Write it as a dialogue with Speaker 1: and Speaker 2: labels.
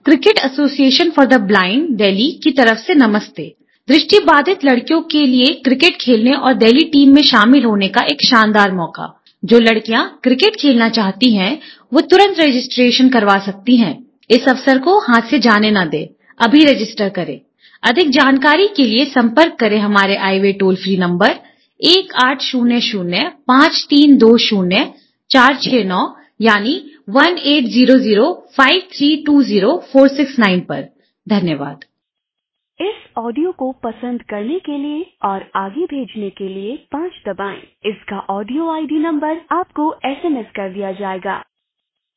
Speaker 1: Cricket association for the blind Delhi की तरफ से नमस्ते। दृष्टिबाधित लड़कियों के लिए क्रिकेट खेलने और दिल्ली टीम में शामिल होने का एक शानदार मौका। जो लड़कियां क्रिकेट खेलना चाहती हैं, वो तुरंत रजिस्ट्रेशन करवा सकती हैं। इस अवसर को हाथ से जाने ना दें। अभी रजिस्टर करें। अधिक जानकारी के लिए संपर्क करें हमारे आईवे टोल फ्री नंबर 1800-5320-469 यानी 1800-5320-469 पर। धन्यवाद।
Speaker 2: इस ऑडियो को पसंद करने के लिए और आगे भेजने के लिए 5 दबाएं। इसका ऑडियो आईडी नंबर आपको एसएमएस कर दिया जाएगा।